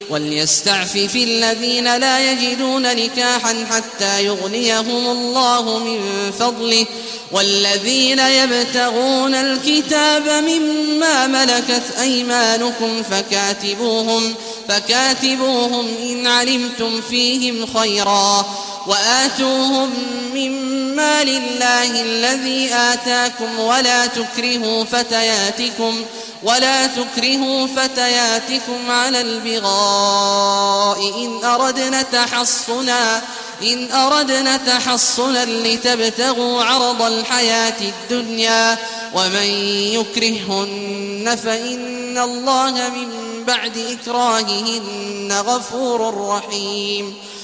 وليستعفف الذين لا يجدون نكاحا حتى يغنيهم الله من فضله والذين يبتغون الكتاب مما ملكت أيمانكم فكاتبوهم إن علمتم فيهم خيرا وآتوهم مما لله الذي آتاكم ولا تكرهوا فتياتكم على البغاء إن أردنا تحصنا لتبتغوا عرض الحياة الدنيا ومن يكرههن فإن الله من بعد إكراههن غفور رحيم.